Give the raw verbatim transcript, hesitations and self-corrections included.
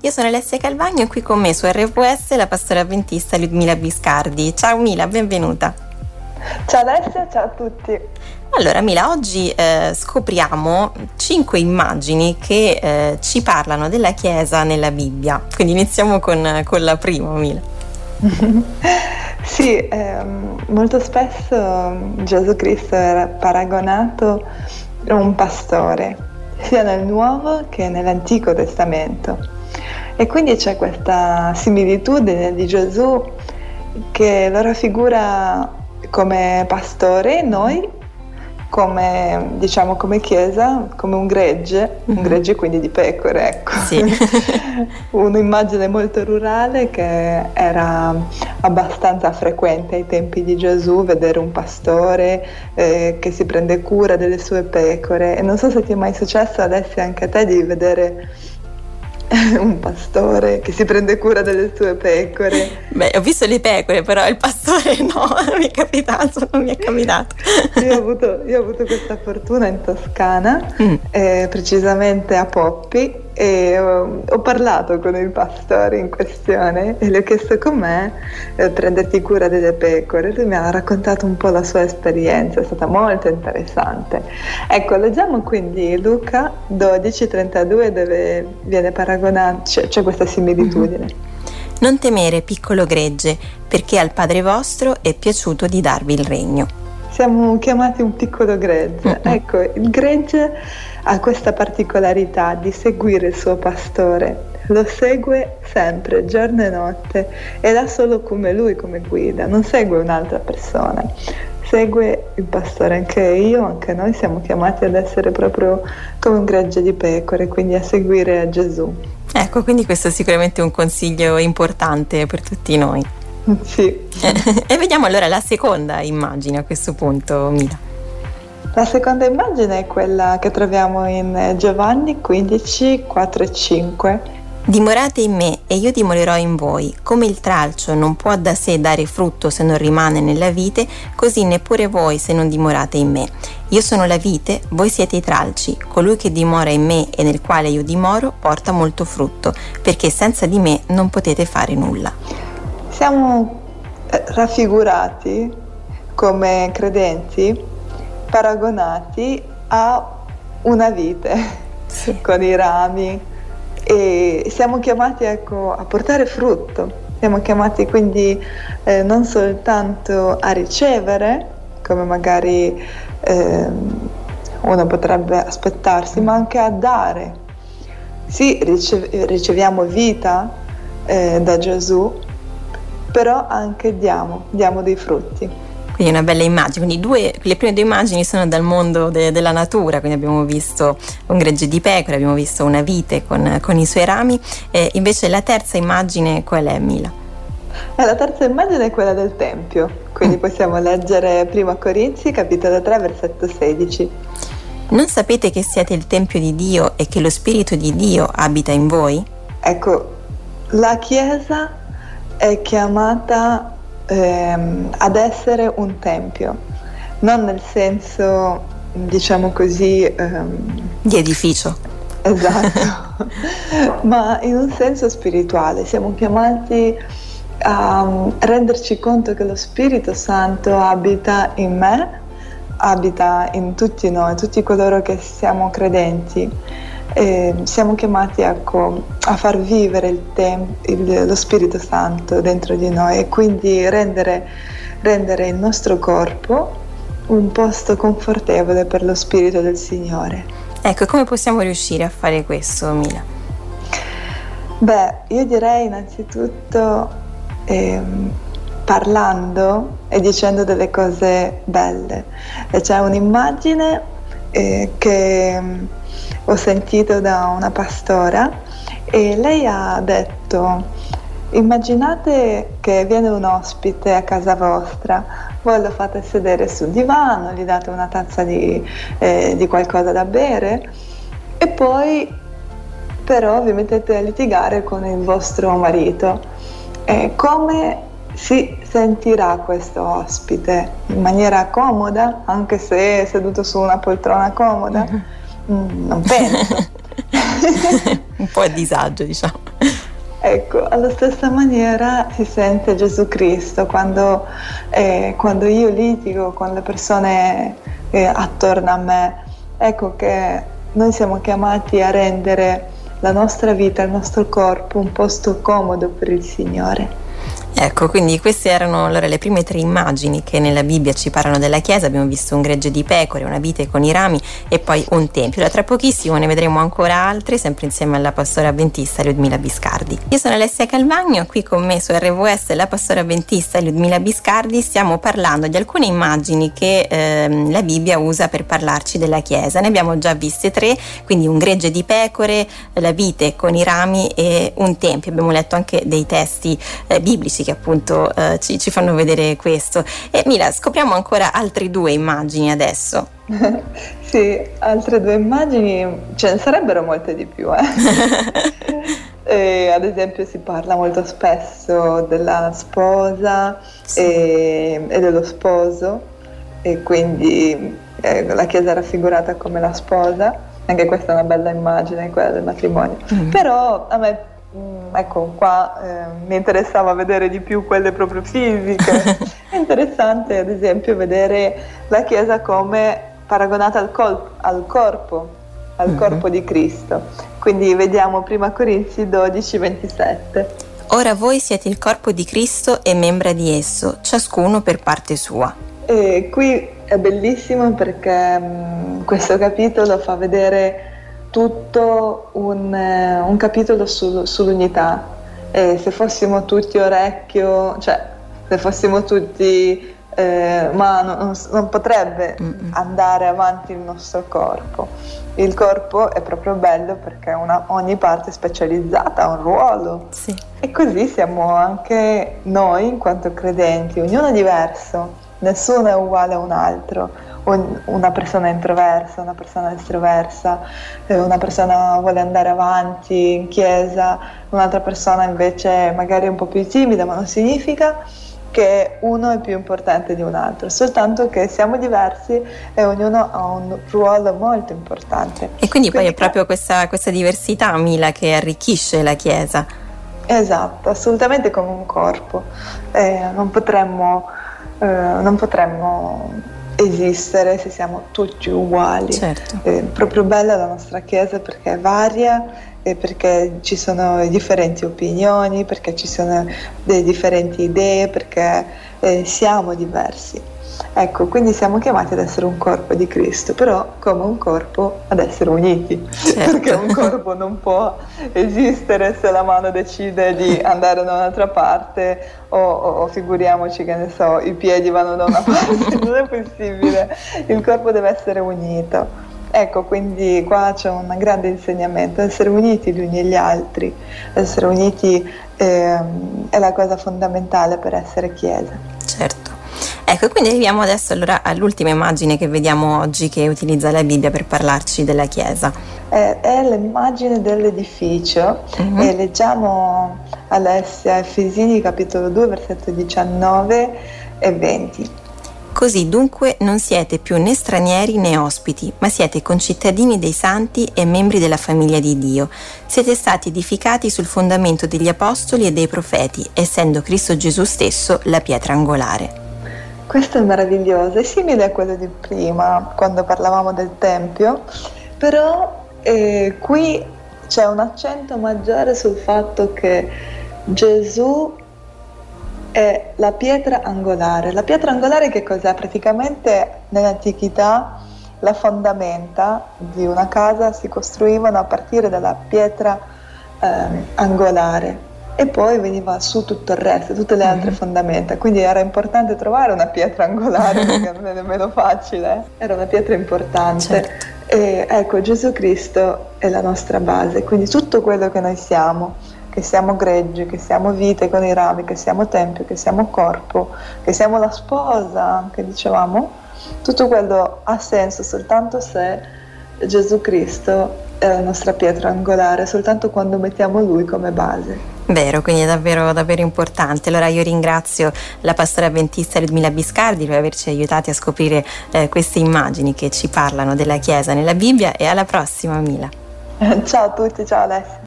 Io sono Alessia Calvagno e qui con me su R V S la pastora avventista Ludmila Biscardi. Ciao Mila, benvenuta. Ciao Alessia, ciao a tutti. Allora Mila, oggi eh, scopriamo cinque immagini che eh, ci parlano della Chiesa nella Bibbia. Quindi iniziamo con, con la prima, Mila. Sì, ehm, molto spesso Gesù Cristo era paragonato a un pastore, sia nel Nuovo che nell'Antico Testamento. E quindi c'è questa similitudine di Gesù che lo raffigura come pastore e noi come, diciamo, come Chiesa, come un gregge, un gregge quindi di pecore, ecco. Sì. Un'immagine molto rurale che era abbastanza frequente ai tempi di Gesù, vedere un pastore eh, che si prende cura delle sue pecore. E non so se ti è mai successo, Alessia, anche a te, di vedere un pastore che si prende cura delle sue pecore. Beh, ho visto le pecore, però il pastore no, non mi è capitato, non mi è capitato. Io ho avuto, io ho avuto questa fortuna in Toscana, mm. eh, precisamente a Poppi, e ho, ho parlato con il pastore in questione e gli ho chiesto com'è eh, prenderti cura delle pecore. Lui mi ha raccontato un po' la sua esperienza, è stata molto interessante. Ecco, leggiamo quindi Luca dodici trentadue, dove viene paragonato, c'è, c'è questa similitudine. Mm-hmm. Non temere, piccolo gregge, perché al Padre vostro è piaciuto di darvi il regno. Siamo chiamati un piccolo gregge. Mm-hmm. Ecco, il gregge ha questa particolarità di seguire il suo pastore. Lo segue sempre, giorno e notte, ed ha solo come lui come guida, non segue un'altra persona. Segue il pastore. Anche io, anche noi siamo chiamati ad essere proprio come un gregge di pecore, quindi a seguire Gesù. Ecco, quindi questo è sicuramente un consiglio importante per tutti noi. Sì. E vediamo allora la seconda immagine a questo punto, Mila. La seconda immagine è quella che troviamo in Giovanni quindici, quattro e cinque. Dimorate in me e io dimorerò in voi. Come il tralcio non può da sé dare frutto se non rimane nella vite, così neppure voi se non dimorate in me. Io sono la vite, voi siete i tralci. Colui che dimora in me e nel quale io dimoro porta molto frutto, perché senza di me non potete fare nulla. Siamo raffigurati come credenti, paragonati a una vite, sì, con i rami, e siamo chiamati, ecco, a portare frutto. Siamo chiamati quindi eh, non soltanto a ricevere, come magari eh, uno potrebbe aspettarsi, ma anche a dare. Sì, ricev- riceviamo vita eh, da Gesù, però anche diamo, diamo dei frutti. Quindi una bella immagine. Quindi due, le prime due immagini sono dal mondo de, della natura, quindi abbiamo visto un gregge di pecore, abbiamo visto una vite con, con i suoi rami, e invece la terza immagine qual è, Mila? Eh, la terza immagine è quella del Tempio, quindi mm. possiamo leggere prima Corinzi, capitolo tre, versetto sedici. Non sapete che siete il Tempio di Dio e che lo Spirito di Dio abita in voi? Ecco, la Chiesa è chiamata ehm, ad essere un tempio, non nel senso, diciamo così, ehm, di edificio. Esatto, ma in un senso spirituale. Siamo chiamati a renderci conto che lo Spirito Santo abita in me, abita in tutti noi, tutti coloro che siamo credenti. E siamo chiamati, ecco, a far vivere il tem- il, lo Spirito Santo dentro di noi, e quindi rendere, rendere il nostro corpo un posto confortevole per lo Spirito del Signore. Ecco, come possiamo riuscire a fare questo, Mila? Beh, io direi innanzitutto ehm, parlando e dicendo delle cose belle. E c'è un'immagine eh, che ho sentito da una pastora, e lei ha detto: immaginate che viene un ospite a casa vostra, voi lo fate sedere sul divano, gli date una tazza di, eh, di qualcosa da bere, e poi però vi mettete a litigare con il vostro marito. Eh, come si sentirà questo ospite? In maniera comoda, anche se è seduto su una poltrona comoda? Mm, non penso. Un po' a disagio, diciamo. Ecco, alla stessa maniera si sente Gesù Cristo quando, eh, quando io litigo con le persone eh, attorno a me. Ecco che noi siamo chiamati a rendere la nostra vita, il nostro corpo un posto comodo per il Signore. Ecco, quindi queste erano allora le prime tre immagini che nella Bibbia ci parlano della Chiesa. Abbiamo visto un gregge di pecore, una vite con i rami e poi un tempio. Da tra pochissimo ne vedremo ancora altre, sempre insieme alla pastora avventista Ludmila Biscardi. Io sono Alessia Calvagno, qui con me su R W S la pastora avventista Ludmila Biscardi. Stiamo parlando di alcune immagini che ehm, la Bibbia usa per parlarci della Chiesa. Ne abbiamo già viste tre, quindi un gregge di pecore, la vite con i rami e un tempio. Abbiamo letto anche dei testi eh, biblici che appunto eh, ci, ci fanno vedere questo. E Mila, scopriamo ancora altre due immagini adesso. Sì, altre due immagini, ce ne sarebbero molte di più. Eh? E, ad esempio si parla molto spesso della sposa sì. e, e dello sposo, e quindi eh, la Chiesa è raffigurata come la sposa. Anche questa è una bella immagine, quella del matrimonio. Mm. Però a me ecco qua eh, mi interessava vedere di più quelle proprio fisiche. È interessante ad esempio vedere la Chiesa come paragonata al, col- al corpo al mm-hmm. corpo di Cristo. Quindi vediamo prima Corinzi dodici ventisette. Ora voi siete il corpo di Cristo e membra di esso, ciascuno per parte sua. E qui è bellissimo perché mh, questo capitolo fa vedere tutto un, eh, un capitolo su, sull'unità. E se fossimo tutti orecchio, cioè se fossimo tutti eh, mano, non, non potrebbe Mm-mm. andare avanti il nostro corpo. Il corpo è proprio bello perché una, ogni parte è specializzata, ha un ruolo. Sì. E così siamo anche noi in quanto credenti, ognuno è diverso, nessuno è uguale a un altro. Una persona introversa, una persona estroversa, una persona vuole andare avanti in chiesa, un'altra persona invece magari è un po' più timida, ma non significa che uno è più importante di un altro, soltanto che siamo diversi e ognuno ha un ruolo molto importante. E quindi, quindi poi è proprio questa, questa diversità, Mila, che arricchisce la Chiesa. Esatto, assolutamente come un corpo. Eh, non potremmo, eh, non potremmo esistere se siamo tutti uguali. Certo. È proprio bella la nostra Chiesa perché è varia e perché ci sono differenti opinioni, perché ci sono delle differenti idee, perché eh, siamo diversi. Ecco, quindi siamo chiamati ad essere un corpo di Cristo, però come un corpo ad essere uniti, certo. Perché un corpo non può esistere se la mano decide di andare da un'altra parte o, o, o figuriamoci che ne so, i piedi vanno da una parte, non è possibile, il corpo deve essere unito. Ecco, quindi qua c'è un grande insegnamento, essere uniti gli uni agli altri, essere uniti eh, è la cosa fondamentale per essere Chiesa. Certo. Ecco, quindi arriviamo adesso allora all'ultima immagine che vediamo oggi che utilizza la Bibbia per parlarci della Chiesa. È, è l'immagine dell'edificio mm-hmm. e leggiamo Alessia Efesini capitolo due versetto diciannove e venti. Così dunque non siete più né stranieri né ospiti, ma siete concittadini dei santi e membri della famiglia di Dio. Siete stati edificati sul fondamento degli apostoli e dei profeti, essendo Cristo Gesù stesso la pietra angolare. Questo è meraviglioso, è simile a quello di prima, quando parlavamo del Tempio, però eh, qui c'è un accento maggiore sul fatto che Gesù è la pietra angolare. La pietra angolare che cos'è? Praticamente nell'antichità le fondamenta di una casa si costruivano a partire dalla pietra eh, angolare e poi veniva su tutto il resto, tutte le altre mm-hmm. fondamenta, quindi era importante trovare una pietra angolare perché non è nemmeno facile, era una pietra importante. Certo. E ecco, Gesù Cristo è la nostra base, quindi tutto quello che noi siamo, che siamo greggi, che siamo vite con i rami, che siamo tempio, che siamo corpo, che siamo la sposa, che dicevamo, tutto quello ha senso soltanto se Gesù Cristo è la nostra pietra angolare, soltanto quando mettiamo Lui come base. Vero, quindi è davvero, davvero importante. Allora io ringrazio la pastora avventista Ludmila Biscardi per averci aiutati a scoprire eh, queste immagini che ci parlano della Chiesa nella Bibbia, e alla prossima, Mila. Ciao a tutti, ciao Alessia.